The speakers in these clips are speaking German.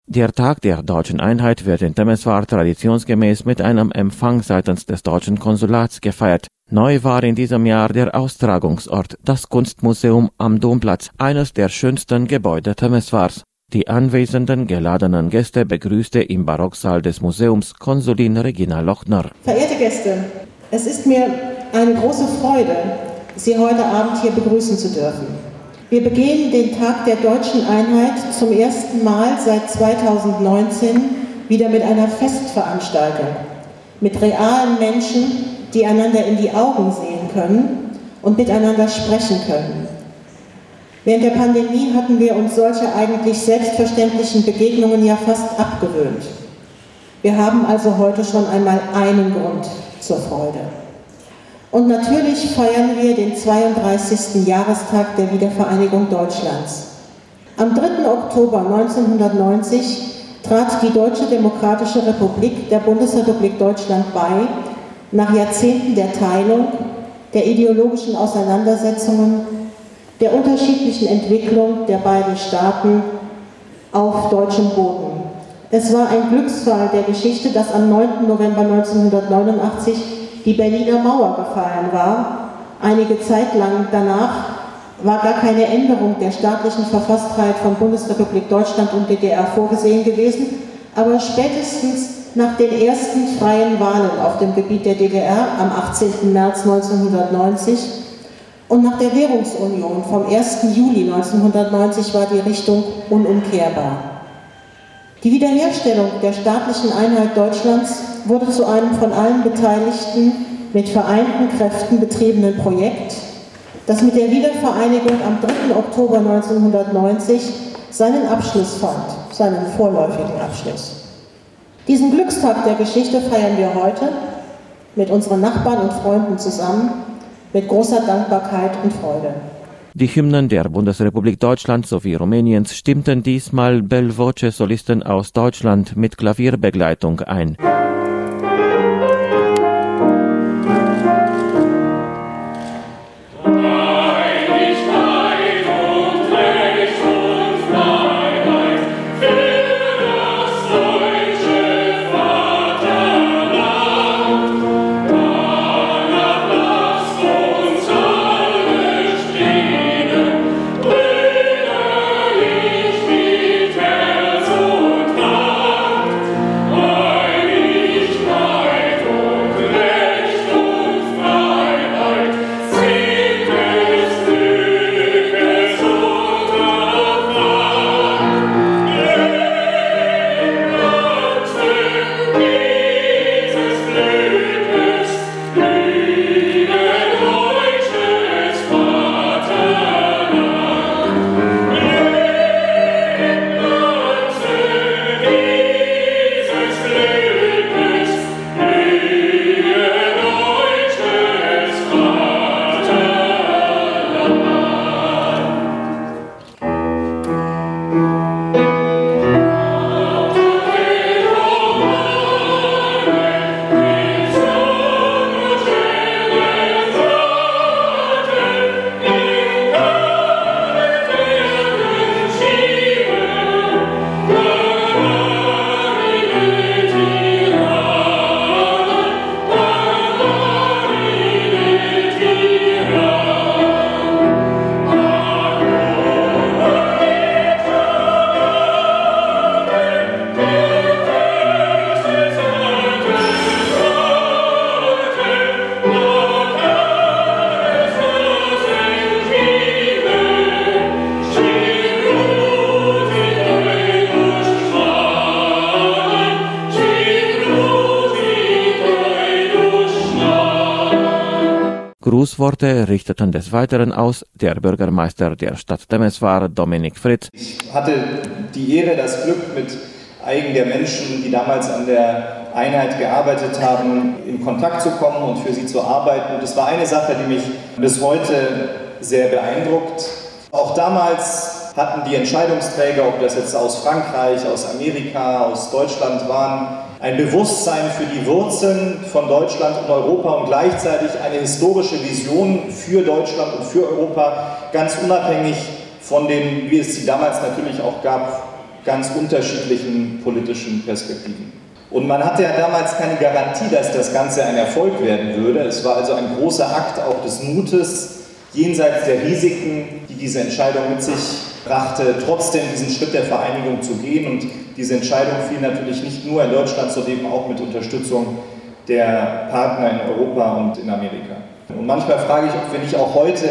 Der Tag der deutschen Einheit wird in Temeswar traditionsgemäß mit einem Empfang seitens des deutschen Konsulats gefeiert. Neu war in diesem Jahr der Austragungsort, das Kunstmuseum am Domplatz, eines der schönsten Gebäude Temeswars. Die anwesenden geladenen Gäste begrüßte im Barocksaal des Museums Konsulin Regina Lochner. Verehrte Gäste, es ist mir eine große Freude, Sie heute Abend hier begrüßen zu dürfen. Wir begehen den Tag der deutschen Einheit zum ersten Mal seit 2019 wieder mit einer Festveranstaltung, mit realen Menschen, die einander in die Augen sehen können und miteinander sprechen können. Während der Pandemie hatten wir uns solche eigentlich selbstverständlichen Begegnungen ja fast abgewöhnt. Wir haben also heute schon einmal einen Grund zur Freude. Und natürlich feiern wir den 32. Jahrestag der Wiedervereinigung Deutschlands. Am 3. Oktober 1990 trat die Deutsche Demokratische Republik der Bundesrepublik Deutschland bei, nach Jahrzehnten der Teilung, der ideologischen Auseinandersetzungen, der unterschiedlichen Entwicklung der beiden Staaten auf deutschem Boden. Es war ein Glücksfall der Geschichte, dass am 9. November 1989 die Berliner Mauer gefallen war. Einige Zeit lang danach war gar keine Änderung der staatlichen Verfasstheit von Bundesrepublik Deutschland und DDR vorgesehen gewesen, aber spätestens nach den ersten freien Wahlen auf dem Gebiet der DDR am 18. März 1990 und nach der Währungsunion vom 1. Juli 1990 war die Richtung unumkehrbar. Die Wiederherstellung der staatlichen Einheit Deutschlands wurde zu einem von allen Beteiligten mit vereinten Kräften betriebenen Projekt, das mit der Wiedervereinigung am 3. Oktober 1990 seinen Abschluss fand, seinen vorläufigen Abschluss. Diesen Glückstag der Geschichte feiern wir heute mit unseren Nachbarn und Freunden zusammen, mit großer Dankbarkeit und Freude. Die Hymnen der Bundesrepublik Deutschland sowie Rumäniens stimmten diesmal Bell Voce Solisten aus Deutschland mit Klavierbegleitung ein. Grußworte richteten des Weiteren aus der Bürgermeister der Stadt Temeswar, Dominik Fritz. Ich hatte die Ehre, das Glück, mit einigen der Menschen, die damals an der Einheit gearbeitet haben, in Kontakt zu kommen und für sie zu arbeiten. Und es war eine Sache, die mich bis heute sehr beeindruckt. Auch damals hatten die Entscheidungsträger, ob das jetzt aus Frankreich, aus Amerika, aus Deutschland waren, ein Bewusstsein für die Wurzeln von Deutschland und Europa und gleichzeitig eine historische Vision für Deutschland und für Europa, ganz unabhängig von den, wie es sie damals natürlich auch gab, ganz unterschiedlichen politischen Perspektiven. Und man hatte ja damals keine Garantie, dass das Ganze ein Erfolg werden würde. Es war also ein großer Akt auch des Mutes, jenseits der Risiken, die diese Entscheidung mit sich brachte, trotzdem diesen Schritt der Vereinigung zu gehen. Und diese Entscheidung fiel natürlich nicht nur in Deutschland, sondern eben auch mit Unterstützung der Partner in Europa und in Amerika. Und manchmal frage ich, ob wir nicht auch heute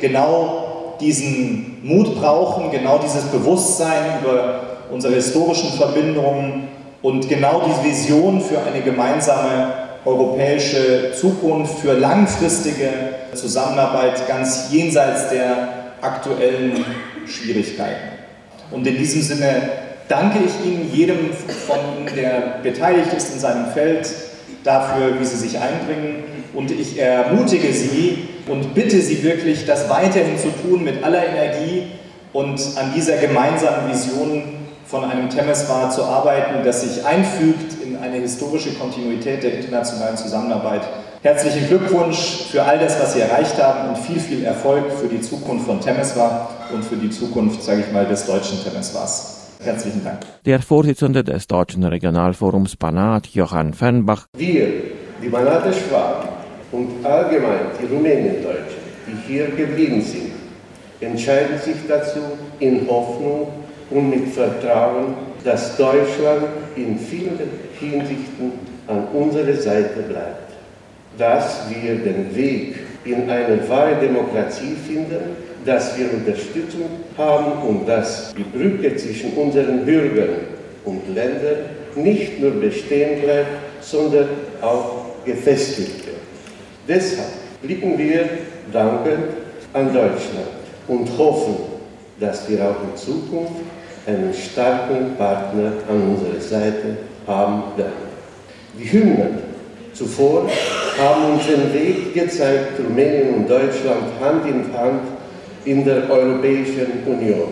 genau diesen Mut brauchen, genau dieses Bewusstsein über unsere historischen Verbindungen und genau diese Vision für eine gemeinsame europäische Zukunft, für langfristige Zusammenarbeit ganz jenseits der aktuellen Schwierigkeiten. Und in diesem Sinne danke ich Ihnen, jedem von Ihnen, der beteiligt ist in seinem Feld, dafür, wie Sie sich einbringen. Und ich ermutige Sie und bitte Sie wirklich, das weiterhin zu tun mit aller Energie und an dieser gemeinsamen Vision von einem Temeswar zu arbeiten, das sich einfügt in eine historische Kontinuität der internationalen Zusammenarbeit. Herzlichen Glückwunsch für all das, was Sie erreicht haben und viel, viel Erfolg für die Zukunft von Temeswar und für die Zukunft, sage ich mal, des deutschen Temeswars. Herzlichen Dank. Der Vorsitzende des Deutschen Regionalforums Banat, Johann Fernbach. Wir, die Banater Schwaben und allgemein die Rumäniendeutschen, die hier geblieben sind, entscheiden sich dazu in Hoffnung und mit Vertrauen, dass Deutschland in vielen Hinsichten an unserer Seite bleibt. Dass wir den Weg in eine wahre Demokratie finden, dass wir Unterstützung haben und dass die Brücke zwischen unseren Bürgern und Ländern nicht nur bestehen bleibt, sondern auch gefestigt wird. Deshalb blicken wir dankend an Deutschland und hoffen, dass wir auch in Zukunft einen starken Partner an unserer Seite haben werden. Die Hymnen zuvor haben uns den Weg gezeigt, Rumänien und Deutschland Hand in Hand in der Europäischen Union.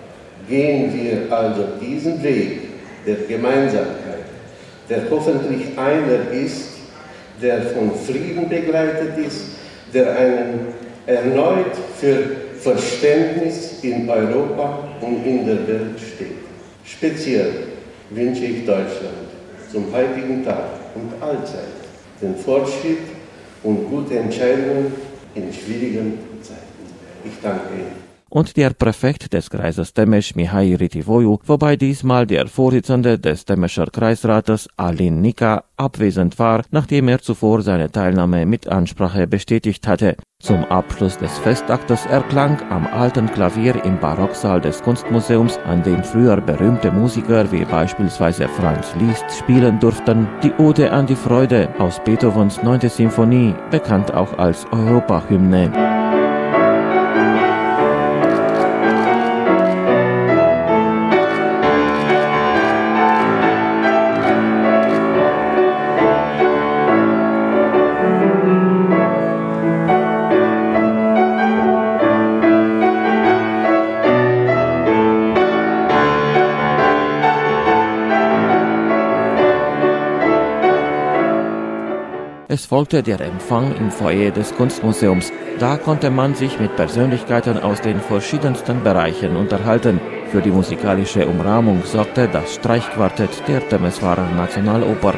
Gehen wir also diesen Weg der Gemeinsamkeit, der hoffentlich einer ist, der von Frieden begleitet ist, der einen erneut für Verständnis in Europa und in der Welt steht. Speziell wünsche ich Deutschland zum heutigen Tag und allzeit den Fortschritt und gute Entscheidungen in schwierigen Zeiten. Ich danke Ihnen. Und der Präfekt des Kreises Temesch, Mihai Ritivoiu, wobei diesmal der Vorsitzende des Temescher Kreisrates, Alin Nica, abwesend war, nachdem er zuvor seine Teilnahme mit Ansprache bestätigt hatte. Zum Abschluss des Festaktes erklang am alten Klavier im Barocksaal des Kunstmuseums, an dem früher berühmte Musiker wie beispielsweise Franz Liszt spielen durften, die Ode an die Freude aus Beethovens 9. Symphonie, bekannt auch als Europahymne. Es folgte der Empfang im Foyer des Kunstmuseums. Da konnte man sich mit Persönlichkeiten aus den verschiedensten Bereichen unterhalten. Für die musikalische Umrahmung sorgte das Streichquartett der Temeswarer Nationaloper.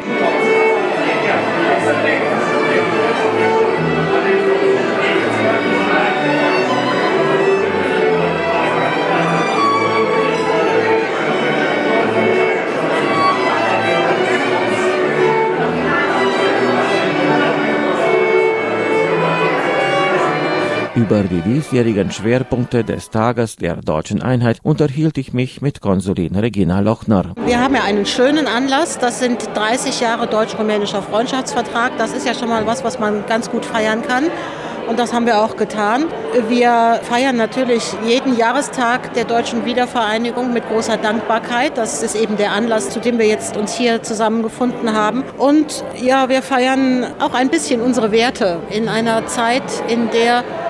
Über die diesjährigen Schwerpunkte des Tages der Deutschen Einheit unterhielt ich mich mit Konsulin Regina Lochner. Wir haben ja einen schönen Anlass, das sind 30 Jahre deutsch-rumänischer Freundschaftsvertrag. Das ist ja schon mal was man ganz gut feiern kann. Und das haben wir auch getan. Wir feiern natürlich jeden Jahrestag der deutschen Wiedervereinigung mit großer Dankbarkeit. Das ist eben der Anlass, zu dem wir jetzt uns hier zusammengefunden haben. Und ja, wir feiern auch ein bisschen unsere Werte in einer Zeit, in der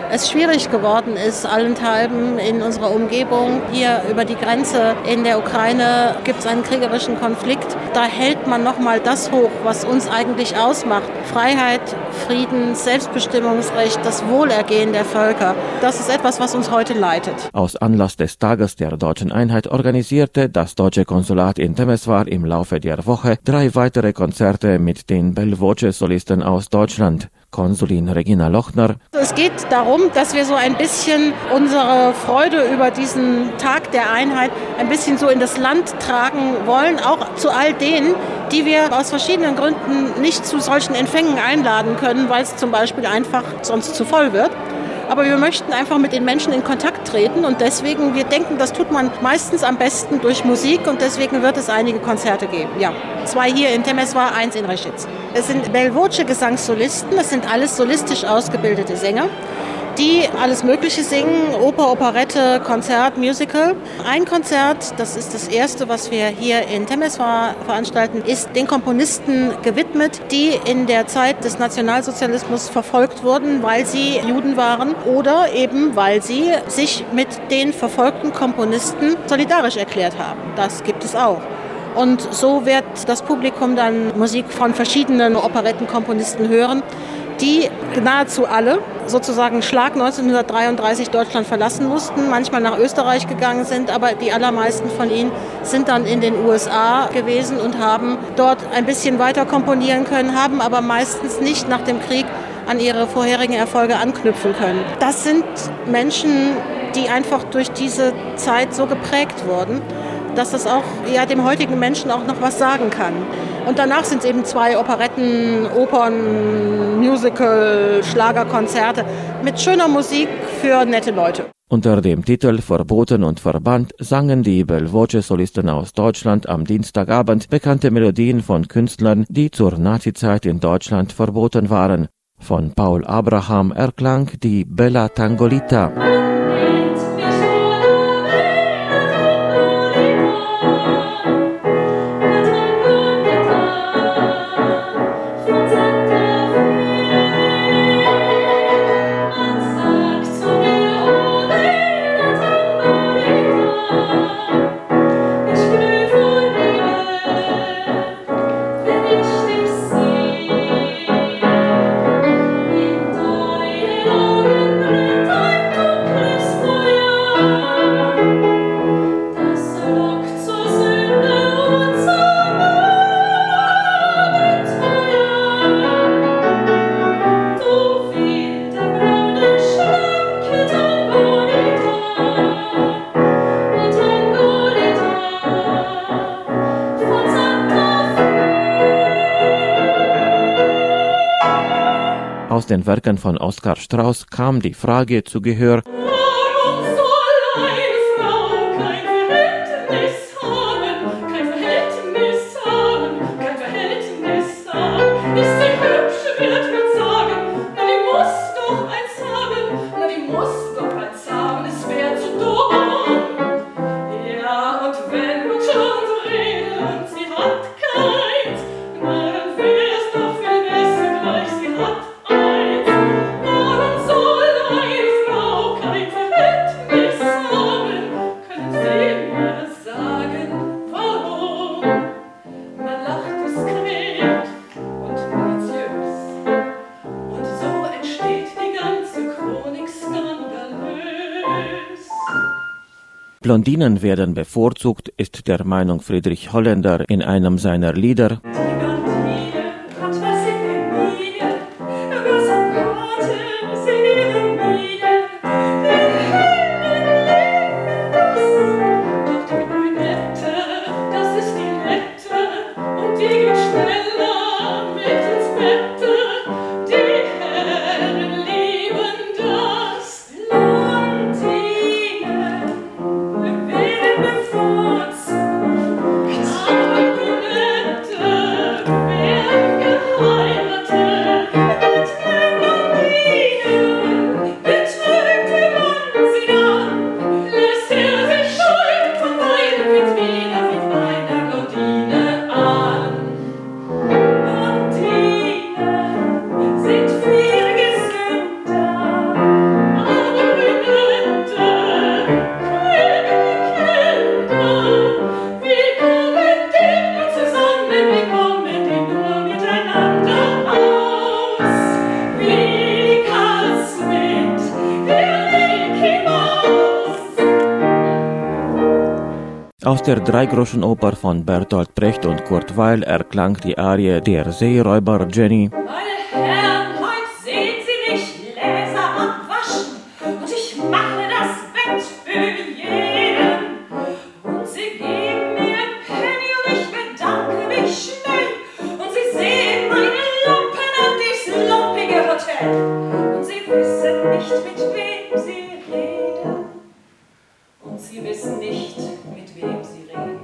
es schwierig geworden ist, allenthalben in unserer Umgebung. Hier über die Grenze in der Ukraine gibt es einen kriegerischen Konflikt. Da hält man nochmal das hoch, was uns eigentlich ausmacht. Freiheit, Frieden, Selbstbestimmungsrecht, das Wohlergehen der Völker. Das ist etwas, was uns heute leitet. Aus Anlass des Tages der Deutschen Einheit organisierte das Deutsche Konsulat in Temeswar im Laufe der Woche 3 weitere Konzerte mit den Bell Voce-Solisten aus Deutschland. Konsulin Regina Lochner. Es geht darum, dass wir so ein bisschen unsere Freude über diesen Tag der Einheit ein bisschen so in das Land tragen wollen, auch zu all denen, die wir aus verschiedenen Gründen nicht zu solchen Empfängen einladen können, weil es zum Beispiel einfach sonst zu voll wird. Aber wir möchten einfach mit den Menschen in Kontakt treten und deswegen, wir denken, das tut man meistens am besten durch Musik und deswegen wird es einige Konzerte geben. Ja, 2 hier in Temeswar, 1 in Reschitz. Es sind Bell Voce Gesangssolisten, das sind alles solistisch ausgebildete Sänger, die alles Mögliche singen, Oper, Operette, Konzert, Musical. Ein Konzert, das ist das erste, was wir hier in Temeswar veranstalten, ist den Komponisten gewidmet, die in der Zeit des Nationalsozialismus verfolgt wurden, weil sie Juden waren oder eben, weil sie sich mit den verfolgten Komponisten solidarisch erklärt haben. Das gibt es auch. Und so wird das Publikum dann Musik von verschiedenen Operettenkomponisten hören, die nahezu alle sozusagen Schlag 1933 Deutschland verlassen mussten, manchmal nach Österreich gegangen sind, aber die allermeisten von ihnen sind dann in den USA gewesen und haben dort ein bisschen weiter komponieren können, haben aber meistens nicht nach dem Krieg an ihre vorherigen Erfolge anknüpfen können. Das sind Menschen, die einfach durch diese Zeit so geprägt wurden, dass das auch dem heutigen Menschen auch noch was sagen kann. Und danach sind es eben 2 Operetten, Opern, Musical, Schlagerkonzerte mit schöner Musik für nette Leute. Unter dem Titel Verboten und Verbannt sangen die Bell Voce-Solisten aus Deutschland am Dienstagabend bekannte Melodien von Künstlern, die zur Nazizeit in Deutschland verboten waren. Von Paul Abraham erklang die Bella Tangolita. Aus den Werken von Oskar Strauß kam die Frage zu Gehör: Blondinen werden bevorzugt, ist der Meinung Friedrich Holländer in einem seiner Lieder. der Dreigroschenoper von Bertolt Brecht und Kurt Weill erklang die Arie Der Seeräuber Jenny. Meine Herren, heute sehen Sie mich Gläser abwaschen und ich mache das Bett für jeden. Und Sie geben mir ein Penny und ich bedanke mich schnell. Und Sie sehen meine Lumpen und dies lumpige Hotel. Und Sie wissen nicht, mit wem Sie reden. Und Sie wissen nicht, mit wem Sie reden.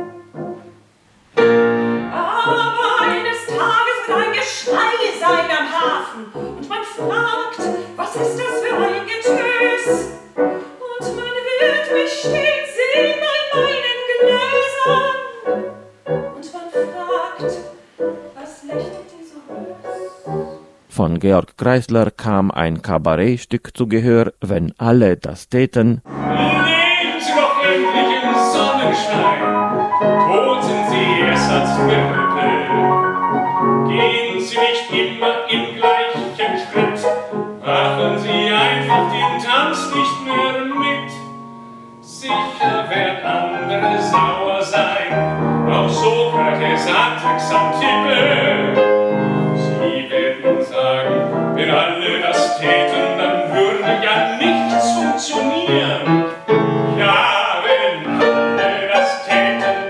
Aber eines Tages wird ein Geschrei sein am Hafen und man fragt, was ist das für ein Getös? Und man wird mich stehen sehen an meinen Gläsern und man fragt, was lächelt die so bös? Von Georg Kreisler kam ein Kabarettstück zu Gehör, wenn alle das täten. Nehmen Sie doch endlich im Sonnenschein, tot sind Sie erst als Wirbel. Gehen Sie nicht immer im gleichen Schritt, machen Sie einfach den Tanz nicht mehr mit. Sicher werden andere sauer sein, auch Sokrates hat Xantippe. Sie werden sagen, wenn alle das täten, dann würde ja nichts funktionieren. Ja, wenn alle das täten,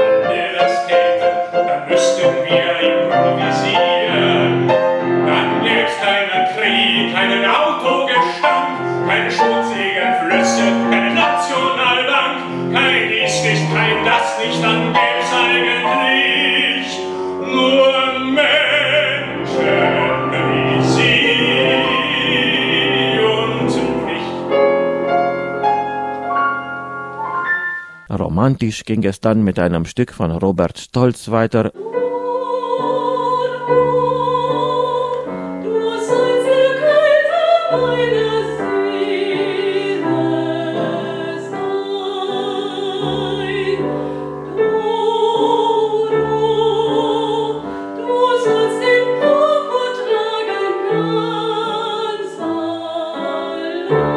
dann müssten wir improvisieren. Dann gäb's keinen Krieg, keinen Autogestank, keine schmutzigen Flüsse, keine Nationalbank, kein dies nicht, kein das nicht, dann gäb's eigentlich nur Menschen wie Sie und mich. Romantisch ging es dann mit einem Stück von Robert Stolz weiter. Du sollst der Kaiser meiner Seele sein. Du sollst den Purpur tragen ganz allein.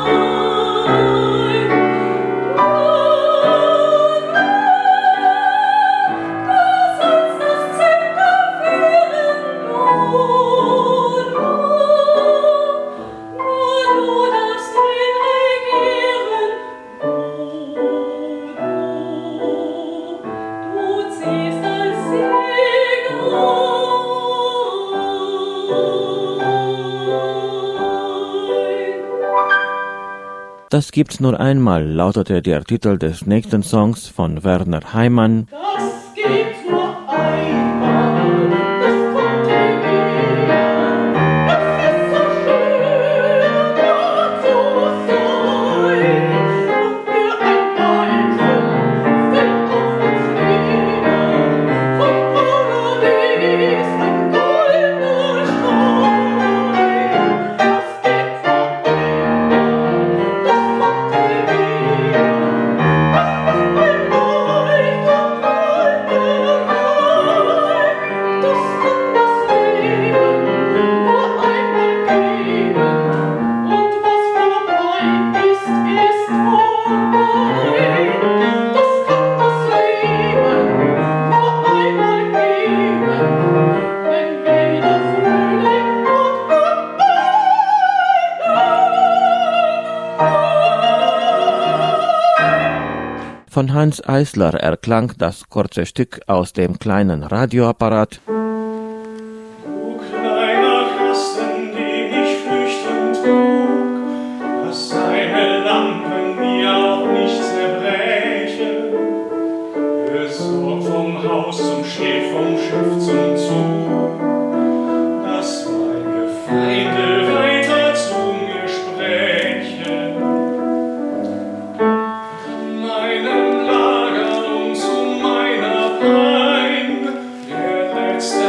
Das gibt's nur einmal, lautete der Titel des nächsten Songs von Werner Heimann. Das geht nur einmal, das kommt nie wieder. Es ist so schön, dort zu sein. Und wir ein Weilchen fällt auf uns nieder. Vom Paradies ein goldener Stein. Das geht nur einmal, das kommt nie wieder. Von Hans Eisler erklang das kurze Stück aus dem kleinen Radioapparat. Du kleiner Kasten, den ich flüchtend trug, dass seine Lampen mir auch nicht zerbrechen. Besorgt vom Haus zum Schiff, vom Schiff zum Zug, dass meine Feinde weiter zu mir sprechen. Meinem Lager und zu meiner Pein, der letzte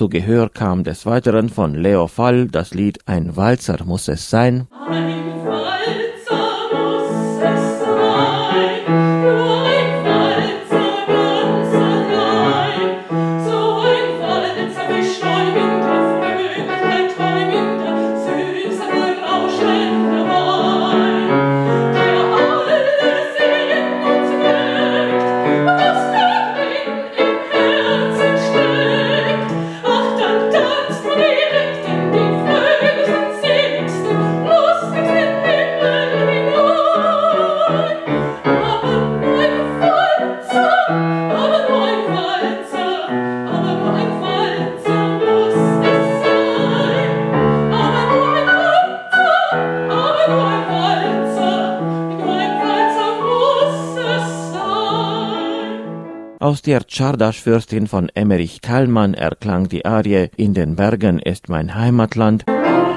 Zu Gehör kam des Weiteren von Leo Fall das Lied Ein Walzer muss es sein. Ein Walzer muss es sein, nur ein Walzer ganz allein. So ein Walzer beschleunigender, fröhlicher, träumender, süßer, berauschender Wein, der alle Seelen uns weckt, was darin im Herzen steckt. Ach, dann tanzt man direkt in den fröhlichsten, seligsten, lustigsten Himmel hinein. Aber nur ein Walzer, aber nur ein Walzer, aber nur ein Walzer muss es sein. Aber nur ein Walzer, aber nur ein Walzer, nur ein Walzer muss es sein. Aus der Czardasch-Fürstin von Emmerich Thälmann erklang die Arie In den Bergen ist mein Heimatland.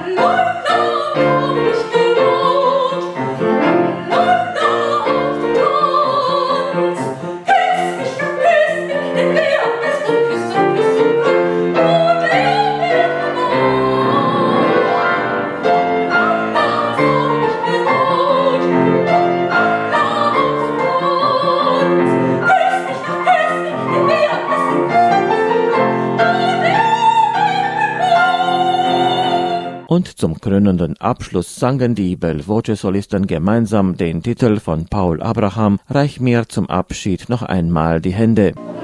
Und zum krönenden Abschluss sangen die Bellvoce-Solisten gemeinsam den Titel von Paul Abraham, Reich mir zum Abschied noch einmal die Hände.